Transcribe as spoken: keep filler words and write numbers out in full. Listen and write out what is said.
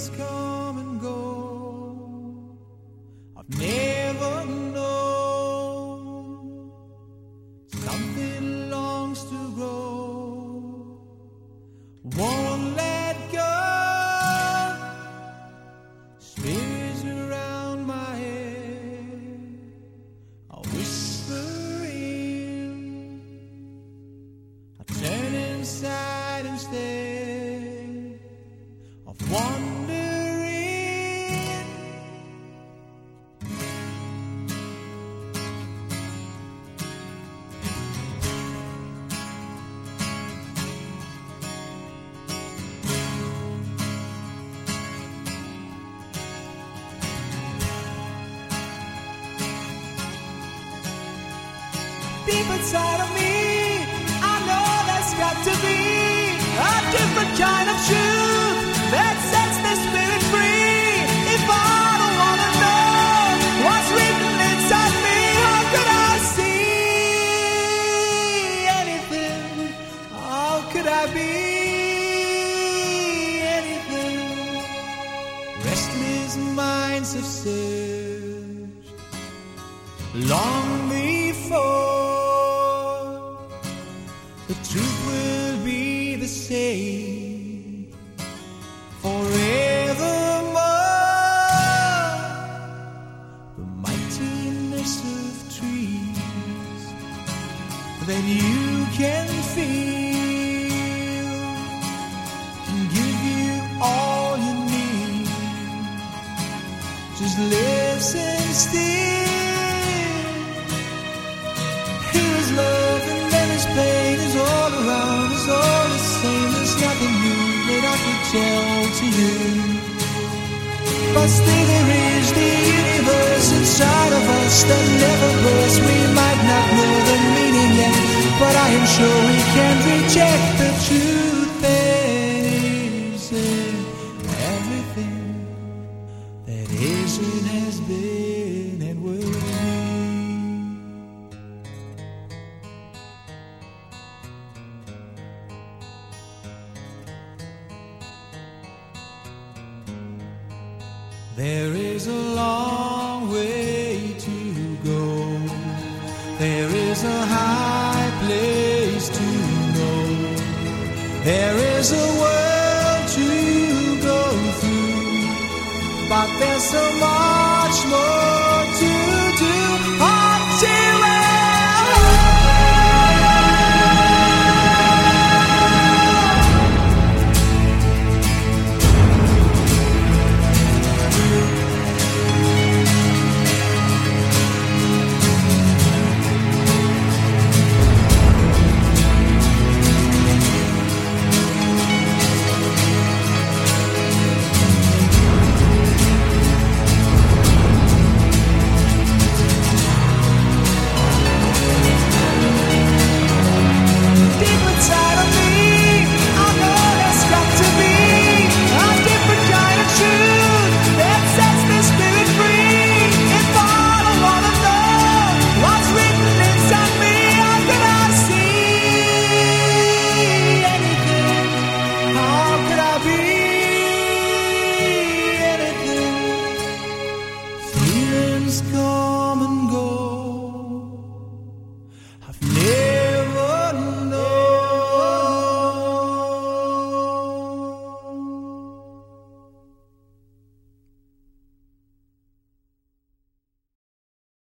Days come and go. I've never known something longs to grow, won't let go. Spirits around my head are whispering. I turn inside instead of wandering. Deep inside of me, I know there's got to be a different kind of truth that sets the spirit free. If I don't wanna know what's written inside me, how could I see anything? How could I be anything? Restless minds have searched long before. The truth will be the same forevermore. The mightiness of trees that you can feel can give you all you need. Just listen still. Here is love and there is pain, is all around, is all the same. There's nothing new that I could tell to you, but still there is the universe inside of us that never bursts. We might not know the meaning yet, but I am sure we can't reject the truth that is in everything that is and has been and will be. There is a long way to go. There is a high place to know. There is a world to go through, but there's so much more